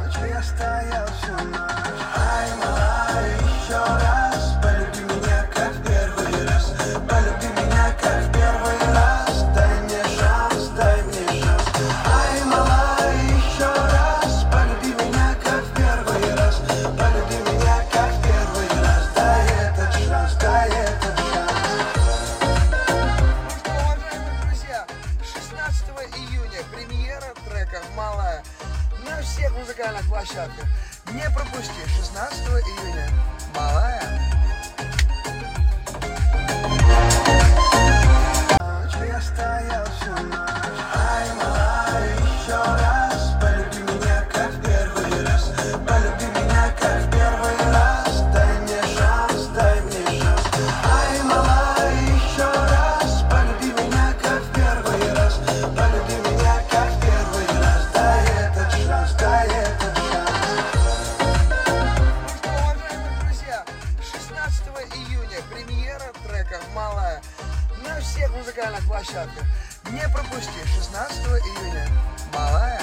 Я стоял всю ночь. Ай, малая, еще раз полюби меня, как в первый раз. Полюби меня, как в первый раз. Дай мне шанс, дай мне шанс. Ай, малая, еще раз полюби меня, как в первый раз. Полюби меня, как в первый раз. Дай этот шанс, дай этот шанс. Ну что, уважаемые друзья, 16 июня премьера трека «Малая» на всех музыкальных площадках. Не пропусти, 16 июня «Малая». Я стоял всю ночь. Ай, малая, еще раз полюби меня, как в первый раз. Полюби меня, как в первый раз. Дай мне шанс, дай мне шанс. Ай, малая, еще раз полюби меня, как в первый раз. Полюби меня, как в первый раз. Дай этот шанс, дай этот шанс. Ну что, уважаемые друзья, 16 июня премьера трека «Малая» на всех музыкальных площадках. Не пропусти, 16 июня «Малая».